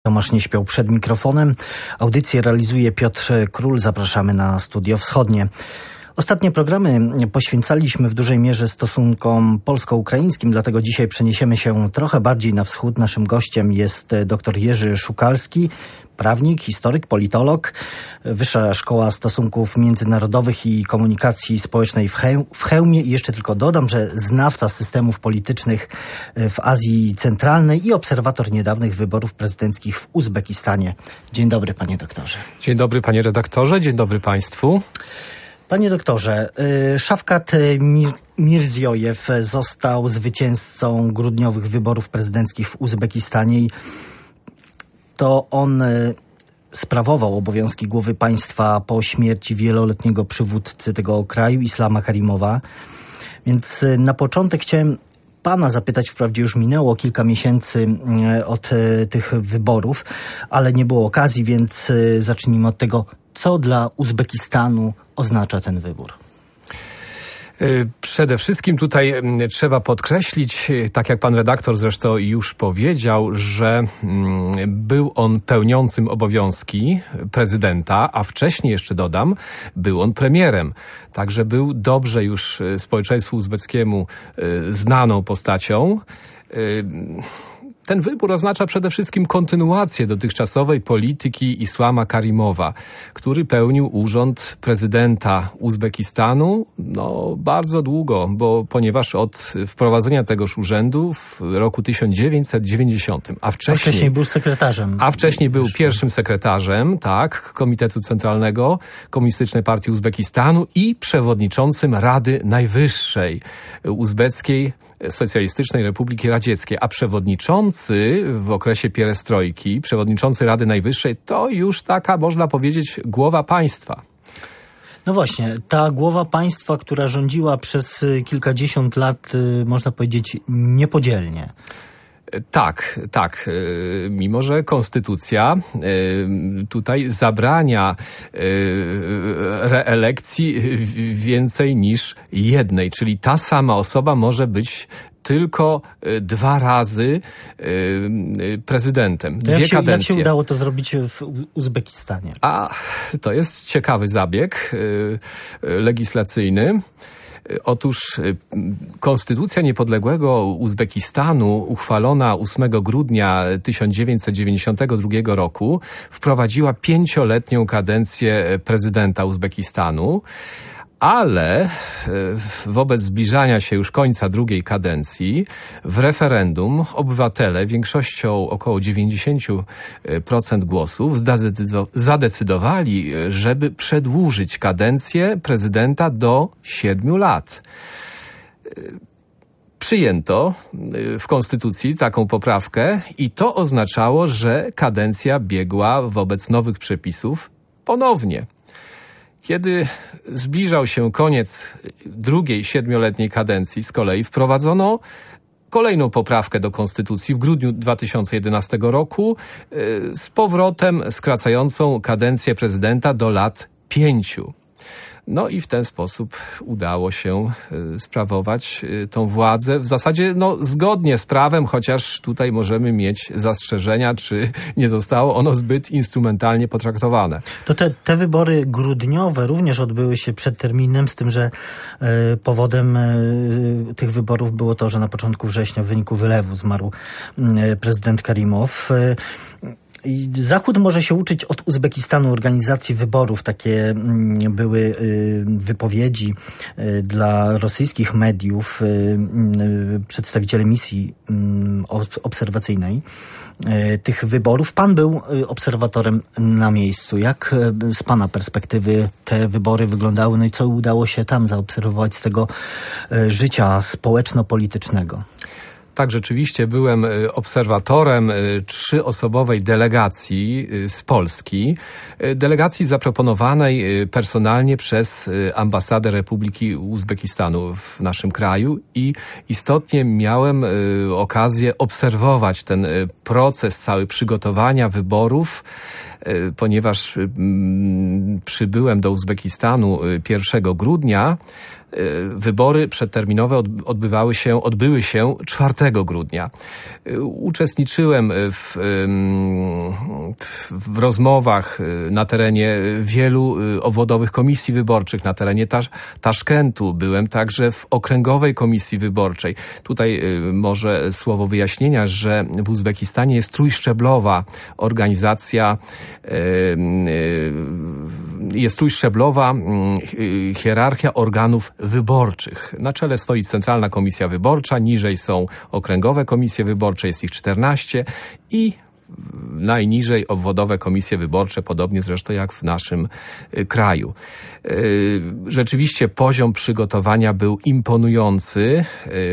Tomasz nie śpiał przed mikrofonem. Audycję realizuje Piotr Król. Zapraszamy na Studio Wschodnie. Ostatnie programy poświęcaliśmy w dużej mierze stosunkom polsko-ukraińskim, dlatego dzisiaj przeniesiemy się trochę bardziej na wschód. Naszym gościem jest dr Jerzy Szukalski, prawnik, historyk, politolog, Wyższa Szkoła Stosunków Międzynarodowych i Komunikacji Społecznej w Chełmie. I jeszcze tylko dodam, że znawca systemów politycznych w Azji Centralnej i obserwator niedawnych wyborów prezydenckich w Uzbekistanie. Dzień dobry, panie doktorze. Dzień dobry, panie redaktorze. Dzień dobry państwu. Panie doktorze, Szawkat Mirziojew został zwycięzcą grudniowych wyborów prezydenckich w Uzbekistanie i to on sprawował obowiązki głowy państwa po śmierci wieloletniego przywódcy tego kraju, Islama Karimowa. Więc na początek chciałem pana zapytać, wprawdzie już minęło kilka miesięcy od tych wyborów, ale nie było okazji, więc zacznijmy od tego, co dla Uzbekistanu oznacza ten wybór. Przede wszystkim tutaj trzeba podkreślić, tak jak pan redaktor zresztą już powiedział, że był on pełniącym obowiązki prezydenta, a wcześniej jeszcze dodam, był on premierem. Także był dobrze już społeczeństwu uzbeckiemu znaną postacią. Ten wybór oznacza przede wszystkim kontynuację dotychczasowej polityki Islama Karimowa, który pełnił urząd prezydenta Uzbekistanu bardzo długo, ponieważ od wprowadzenia tegoż urzędu w roku 1990, a wcześniej był sekretarzem. A wcześniej był pierwszym sekretarzem, Komitetu Centralnego Komunistycznej Partii Uzbekistanu i przewodniczącym Rady Najwyższej Uzbeckiej Socjalistycznej Republiki Radzieckiej, a przewodniczący w okresie pierestrojki, przewodniczący Rady Najwyższej, to już taka, można powiedzieć, głowa państwa. No właśnie, ta głowa państwa, która rządziła przez kilkadziesiąt lat, można powiedzieć, niepodzielnie. Tak. Mimo że konstytucja tutaj zabrania reelekcji więcej niż jednej, czyli ta sama osoba może być tylko 2 razy prezydentem. Dwie kadencje. Jak się udało to zrobić w Uzbekistanie? To jest ciekawy zabieg legislacyjny. Otóż Konstytucja Niepodległego Uzbekistanu, uchwalona 8 grudnia 1992 roku, wprowadziła 5-letnią kadencję prezydenta Uzbekistanu, ale wobec zbliżania się już końca drugiej kadencji w referendum obywatele większością około 90% głosów zadecydowali, żeby przedłużyć kadencję prezydenta do 7 lat. Przyjęto w konstytucji taką poprawkę i to oznaczało, że kadencja biegła wobec nowych przepisów ponownie. Kiedy zbliżał się koniec drugiej 7-letniej kadencji, z kolei wprowadzono kolejną poprawkę do konstytucji w grudniu 2011 roku z powrotem skracającą kadencję prezydenta do lat 5. No i w ten sposób udało się sprawować tą władzę w zasadzie zgodnie z prawem, chociaż tutaj możemy mieć zastrzeżenia, czy nie zostało ono zbyt instrumentalnie potraktowane. To te wybory grudniowe również odbyły się przed terminem, z tym, że powodem tych wyborów było to, że na początku września w wyniku wylewu zmarł prezydent Karimow. I Zachód może się uczyć od Uzbekistanu organizacji wyborów. Takie były wypowiedzi dla rosyjskich mediów, przedstawicieli misji obserwacyjnej tych wyborów. Pan był obserwatorem na miejscu. Jak z pana perspektywy te wybory wyglądały? No i co udało się tam zaobserwować z tego życia społeczno-politycznego? Tak, rzeczywiście byłem obserwatorem 3-osobowej delegacji z Polski. Delegacji zaproponowanej personalnie przez ambasadę Republiki Uzbekistanu w naszym kraju i istotnie miałem okazję obserwować ten proces cały przygotowania wyborów, ponieważ przybyłem do Uzbekistanu 1 grudnia. Wybory przedterminowe odbyły się 4 grudnia. Uczestniczyłem w rozmowach na terenie wielu obwodowych komisji wyborczych, na terenie Taszkentu. Byłem także w Okręgowej Komisji Wyborczej. Tutaj może słowo wyjaśnienia, że w Uzbekistanie jest trójszczeblowa organizacja, jest trójszczeblowa hierarchia organów wyborczych. Na czele stoi Centralna Komisja Wyborcza, niżej są okręgowe komisje wyborcze, jest ich 14 i najniżej obwodowe komisje wyborcze, podobnie zresztą jak w naszym kraju. Rzeczywiście poziom przygotowania był imponujący.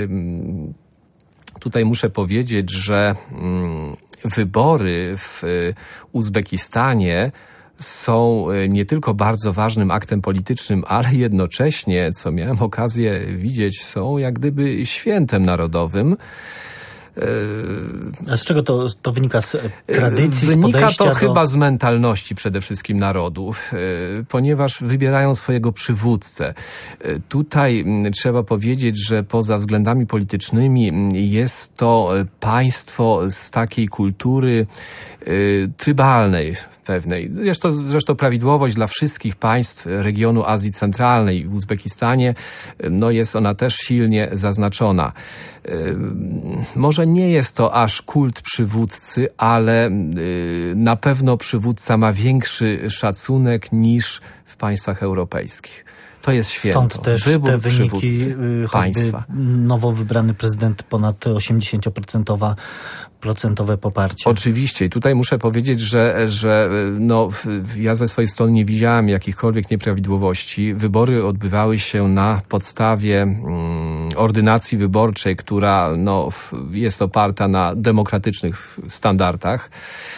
Tutaj muszę powiedzieć, że wybory w Uzbekistanie są nie tylko bardzo ważnym aktem politycznym, ale jednocześnie, co miałem okazję widzieć, są jak gdyby świętem narodowym. A z czego to wynika? Z tradycji, Wynika z to podejścia chyba z mentalności przede wszystkim narodów, ponieważ wybierają swojego przywódcę. Tutaj trzeba powiedzieć, że poza względami politycznymi jest to państwo z takiej kultury trybalnej pewnej. Zresztą prawidłowość dla wszystkich państw regionu Azji Centralnej. W Uzbekistanie jest ona też silnie zaznaczona. Może nie jest to aż kult przywódcy, ale na pewno przywódca ma większy szacunek niż w państwach europejskich. To jest święto. Stąd też wybór te wyniki, państwa. Nowo wybrany prezydent ponad 80% poparcie. Oczywiście. I tutaj muszę powiedzieć, że ja ze swojej strony nie widziałem jakichkolwiek nieprawidłowości. Wybory odbywały się na podstawie ordynacji wyborczej, która jest oparta na demokratycznych standardach.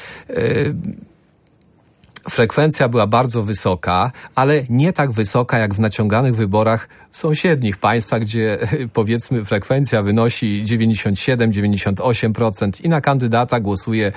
Frekwencja była bardzo wysoka, ale nie tak wysoka jak w naciąganych wyborach w sąsiednich państwach, gdzie powiedzmy frekwencja wynosi 97-98% i na kandydata głosuje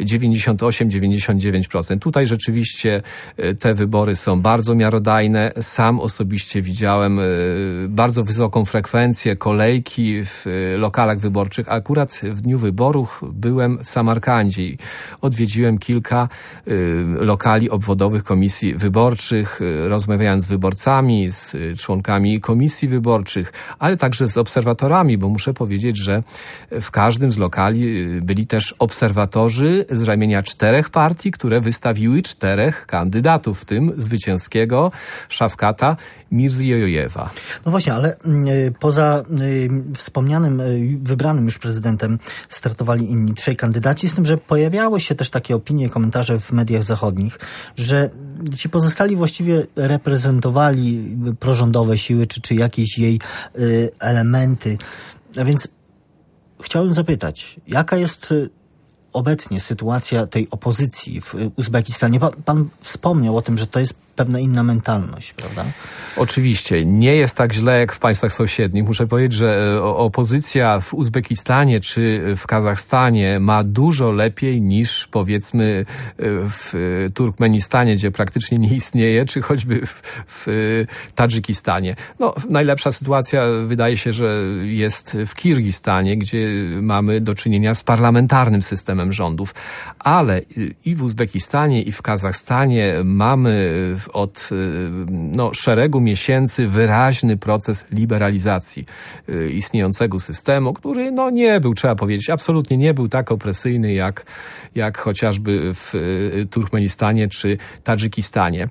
98-99%. Tutaj rzeczywiście te wybory są bardzo miarodajne. Sam osobiście widziałem bardzo wysoką frekwencję, kolejki w lokalach wyborczych. Akurat w dniu wyborów byłem w Samarkandzie i odwiedziłem kilka lokali obwodowych komisji wyborczych, rozmawiając z wyborcami, z członkami komisji wyborczych, ale także z obserwatorami, bo muszę powiedzieć, że w każdym z lokali byli też obserwatorzy z ramienia 4 partii, które wystawiły 4 kandydatów, w tym zwycięskiego Szawkata Mirziyoyewa. No właśnie, ale poza wspomnianym, wybranym już prezydentem startowali inni 3 kandydaci, z tym, że pojawiały się też takie opinie, komentarze w mediach zachodnich, że ci pozostali właściwie reprezentowali prorządowe siły, czy jakieś jej elementy. A więc chciałem zapytać, jaka jest obecnie sytuacja tej opozycji w Uzbekistanie? Pan wspomniał o tym, że to jest pewna inna mentalność, prawda? Oczywiście. Nie jest tak źle jak w państwach sąsiednich. Muszę powiedzieć, że opozycja w Uzbekistanie czy w Kazachstanie ma dużo lepiej niż powiedzmy w Turkmenistanie, gdzie praktycznie nie istnieje, czy choćby w Tadżykistanie. Najlepsza sytuacja wydaje się, że jest w Kirgistanie, gdzie mamy do czynienia z parlamentarnym systemem rządów. Ale i w Uzbekistanie, i w Kazachstanie mamy od szeregu miesięcy wyraźny proces liberalizacji istniejącego systemu, który nie był, trzeba powiedzieć, absolutnie nie był tak opresyjny jak chociażby w Turkmenistanie czy Tadżykistanie.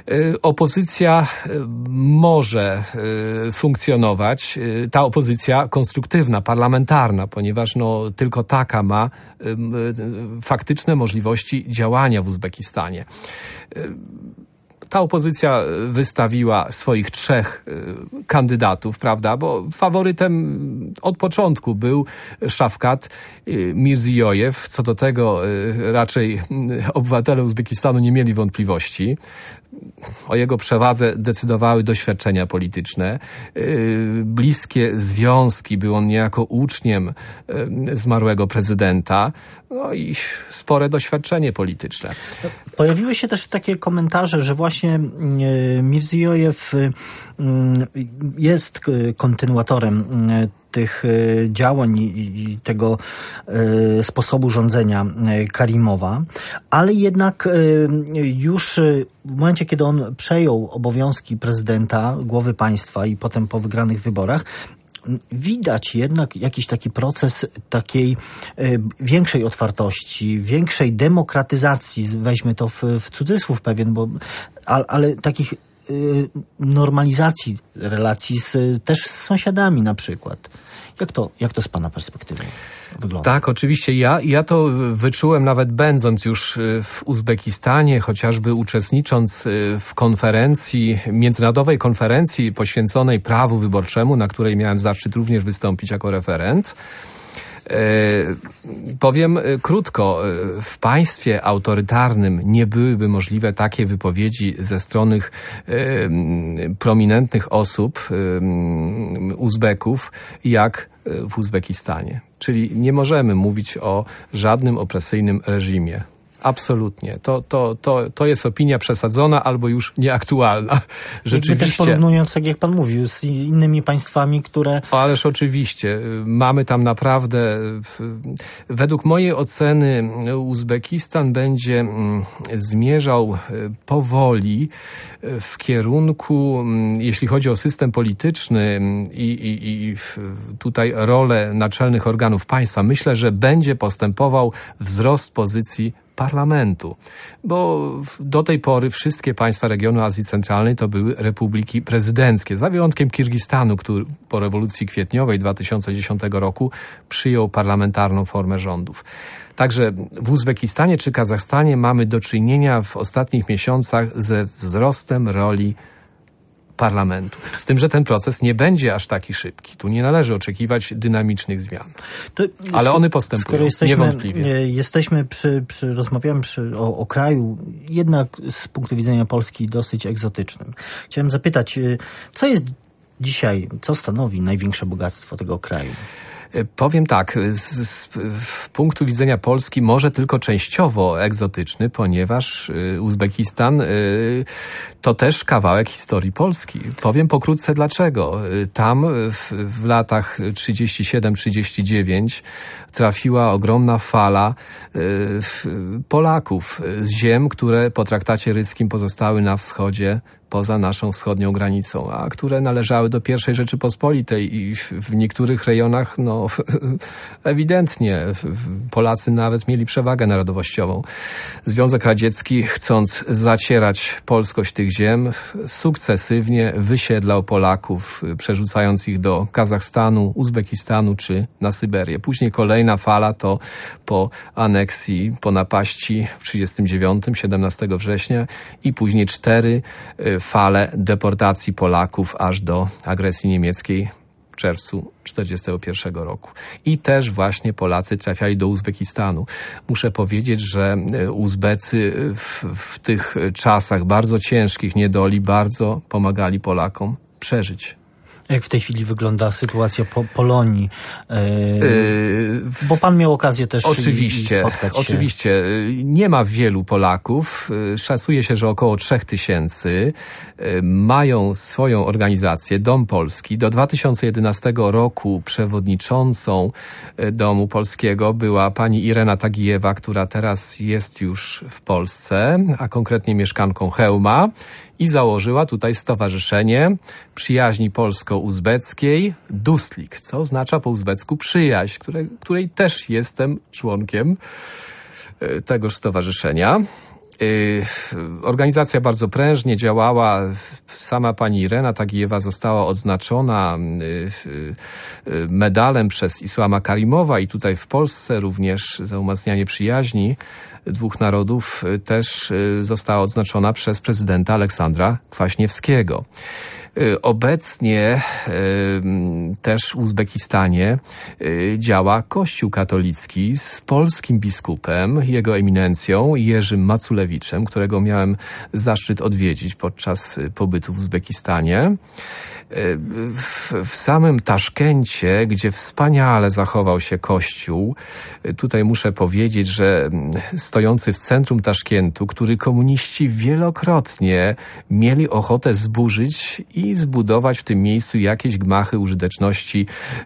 Opozycja może funkcjonować, ta opozycja konstruktywna, parlamentarna, ponieważ tylko taka ma faktyczne możliwości działania w Uzbekistanie. Ta opozycja wystawiła swoich 3 kandydatów, prawda, bo faworytem od początku był Szawkat Mirziyoyew. Co do tego raczej obywatele Uzbekistanu nie mieli wątpliwości. O jego przewadze decydowały doświadczenia polityczne. Bliskie związki, był on niejako uczniem zmarłego prezydenta, i spore doświadczenie polityczne. Pojawiły się też takie komentarze, że właśnie właśnie Mirziyoyev jest kontynuatorem tych działań i tego sposobu rządzenia Karimowa, ale jednak już w momencie, kiedy on przejął obowiązki prezydenta, głowy państwa i potem po wygranych wyborach, widać jednak jakiś taki proces takiej większej otwartości, większej demokratyzacji, weźmy to w cudzysłów pewien, ale takich normalizacji relacji też z sąsiadami na przykład. Jak to z pana perspektywy wygląda? Tak, oczywiście. Ja to wyczułem nawet będąc już w Uzbekistanie, chociażby uczestnicząc w konferencji, międzynarodowej konferencji poświęconej prawu wyborczemu, na której miałem zaszczyt również wystąpić jako referent. Powiem krótko, w państwie autorytarnym nie byłyby możliwe takie wypowiedzi ze strony prominentnych osób, Uzbeków, jak w Uzbekistanie. Czyli nie możemy mówić o żadnym opresyjnym reżimie. Absolutnie. To jest opinia przesadzona albo już nieaktualna. Rzeczywiście. Też porównując, tak jak pan mówił, z innymi państwami, które... Ależ oczywiście. Mamy tam naprawdę... Według mojej oceny Uzbekistan będzie zmierzał powoli w kierunku, jeśli chodzi o system polityczny i tutaj rolę naczelnych organów państwa, myślę, że będzie postępował wzrost pozycji parlamentu, bo do tej pory wszystkie państwa regionu Azji Centralnej to były republiki prezydenckie, za wyjątkiem Kirgistanu, który po rewolucji kwietniowej 2010 roku przyjął parlamentarną formę rządów. Także w Uzbekistanie czy Kazachstanie mamy do czynienia w ostatnich miesiącach ze wzrostem roli parlamentu. Z tym, że ten proces nie będzie aż taki szybki. Tu nie należy oczekiwać dynamicznych zmian. Ale one postępują, niewątpliwie. Rozmawiamy o kraju jednak z punktu widzenia Polski dosyć egzotycznym. Chciałem zapytać, co jest dzisiaj, co stanowi największe bogactwo tego kraju? Powiem tak, z punktu widzenia Polski może tylko częściowo egzotyczny, ponieważ Uzbekistan to też kawałek historii Polski. Powiem pokrótce dlaczego. Tam w latach 37-39 trafiła ogromna fala Polaków z ziem, które po traktacie rydzkim pozostały na wschodzie, poza naszą wschodnią granicą, a które należały do I Rzeczypospolitej i w niektórych rejonach, ewidentnie Polacy nawet mieli przewagę narodowościową. Związek Radziecki, chcąc zacierać polskość tych ziem, sukcesywnie wysiedlał Polaków, przerzucając ich do Kazachstanu, Uzbekistanu czy na Syberię. Później kolejna fala to po aneksji, po napaści w 1939, 17 września i później 4 fale deportacji Polaków aż do agresji niemieckiej w czerwcu 1941 roku. I też właśnie Polacy trafiali do Uzbekistanu. Muszę powiedzieć, że Uzbecy w tych czasach bardzo ciężkich niedoli bardzo pomagali Polakom przeżyć. Jak w tej chwili wygląda sytuacja Polonii? Bo pan miał okazję też spotkać się. Oczywiście. Nie ma wielu Polaków. Szacuje się, że około 3000 mają swoją organizację, Dom Polski. Do 2011 roku przewodniczącą Domu Polskiego była pani Irena Tagijewa, która teraz jest już w Polsce, a konkretnie mieszkanką Chełma. I założyła tutaj stowarzyszenie przyjaźni polsko-uzbeckiej Dustlik, co oznacza po uzbecku przyjaźń, której też jestem członkiem tegoż stowarzyszenia. Organizacja bardzo prężnie działała. Sama pani Irena Tagijewa została odznaczona medalem przez Islama Karimowa i tutaj w Polsce również za umacnianie przyjaźni dwóch narodów też została odznaczona przez prezydenta Aleksandra Kwaśniewskiego. Obecnie też w Uzbekistanie działa Kościół katolicki z polskim biskupem, jego eminencją Jerzym Maculewiczem, którego miałem zaszczyt odwiedzić podczas pobytu w Uzbekistanie. W samym Taszkencie, gdzie wspaniale zachował się Kościół, tutaj muszę powiedzieć, że stojący w centrum Taszkentu, który komuniści wielokrotnie mieli ochotę zburzyć i zbudować w tym miejscu jakieś gmachy użyteczności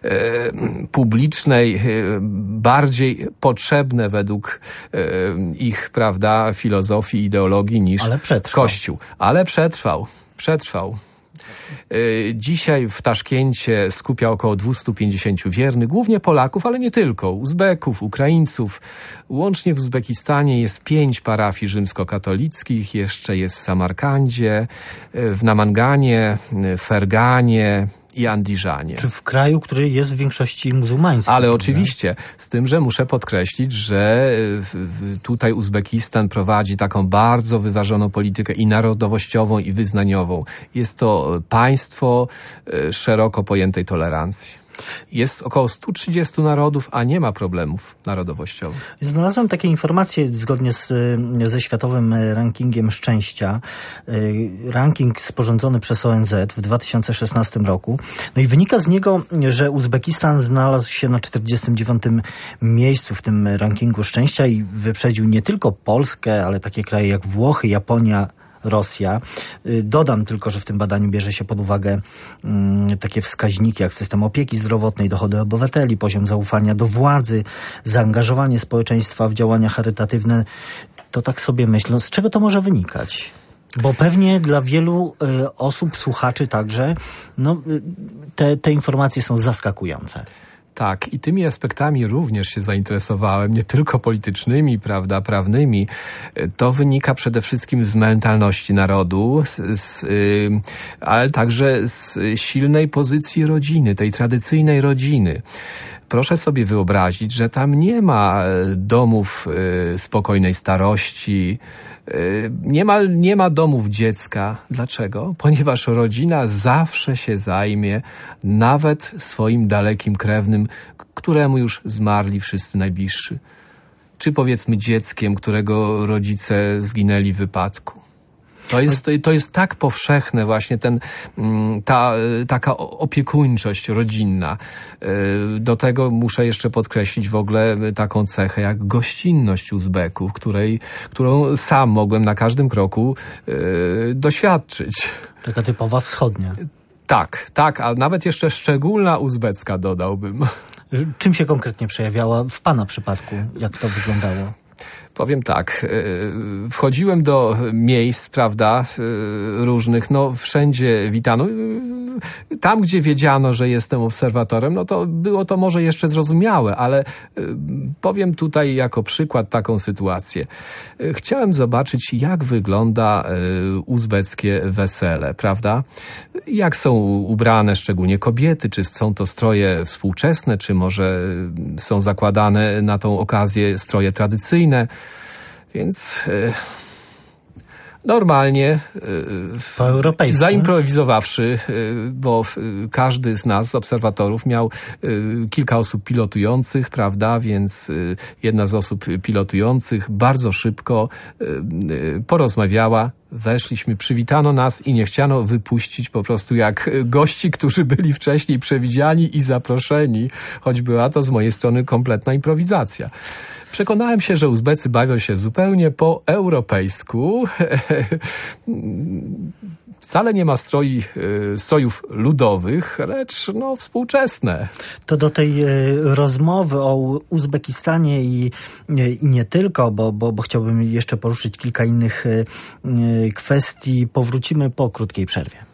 publicznej, bardziej potrzebne według ich, prawda, filozofii, ideologii niż Kościół. Ale przetrwał. Dzisiaj w Taszkencie skupia około 250 wiernych, głównie Polaków, ale nie tylko, Uzbeków, Ukraińców. Łącznie w Uzbekistanie jest 5 parafii rzymskokatolickich, jeszcze jest w Samarkandzie, w Namanganie, Ferganie i Andiżanie. Czy w kraju, który jest w większości muzułmański. Ale oczywiście, z tym, że muszę podkreślić, że tutaj Uzbekistan prowadzi taką bardzo wyważoną politykę i narodowościową, i wyznaniową. Jest to państwo szeroko pojętej tolerancji. Jest około 130 narodów, a nie ma problemów narodowościowych. Znalazłem takie informacje zgodnie ze światowym rankingiem szczęścia. Ranking sporządzony przez ONZ w 2016 roku. No i wynika z niego, że Uzbekistan znalazł się na 49. miejscu w tym rankingu szczęścia i wyprzedził nie tylko Polskę, ale takie kraje jak Włochy, Japonia, Rosja. Dodam tylko, że w tym badaniu bierze się pod uwagę takie wskaźniki jak system opieki zdrowotnej, dochody obywateli, poziom zaufania do władzy, zaangażowanie społeczeństwa w działania charytatywne. To tak sobie myślę, z czego to może wynikać? Bo pewnie dla wielu osób, słuchaczy także, te informacje są zaskakujące. Tak, i tymi aspektami również się zainteresowałem, nie tylko politycznymi, prawda, prawnymi. To wynika przede wszystkim z mentalności narodu, ale także z silnej pozycji rodziny, tej tradycyjnej rodziny. Proszę sobie wyobrazić, że tam nie ma domów spokojnej starości, nie ma domów dziecka. Dlaczego? Ponieważ rodzina zawsze się zajmie nawet swoim dalekim krewnym, któremu już zmarli wszyscy najbliżsi. Czy powiedzmy dzieckiem, którego rodzice zginęli w wypadku. To jest tak powszechne właśnie taka opiekuńczość rodzinna. Do tego muszę jeszcze podkreślić w ogóle taką cechę jak gościnność Uzbeków, którą sam mogłem na każdym kroku doświadczyć. Taka typowa wschodnia. Tak, a nawet jeszcze szczególna uzbecka dodałbym. Czym się konkretnie przejawiała w pana przypadku? Jak to wyglądało? Powiem tak, wchodziłem do miejsc, prawda, różnych, wszędzie witano. Tam, gdzie wiedziano, że jestem obserwatorem, to było to może jeszcze zrozumiałe, ale powiem tutaj jako przykład taką sytuację. Chciałem zobaczyć, jak wygląda uzbeckie wesele, prawda? Jak są ubrane szczególnie kobiety, czy są to stroje współczesne, czy może są zakładane na tą okazję stroje tradycyjne. Więc normalnie, po europejsku, zaimprowizowawszy, bo każdy z nas, obserwatorów, miał kilka osób pilotujących, prawda, więc jedna z osób pilotujących bardzo szybko porozmawiała. Weszliśmy, przywitano nas i nie chciano wypuścić po prostu jak gości, którzy byli wcześniej przewidziani i zaproszeni, choć była to z mojej strony kompletna improwizacja. Przekonałem się, że Uzbecy bawią się zupełnie po europejsku. Wcale nie ma strojów ludowych, lecz współczesne. To do tej rozmowy o Uzbekistanie i nie tylko, bo chciałbym jeszcze poruszyć kilka innych kwestii, powrócimy po krótkiej przerwie.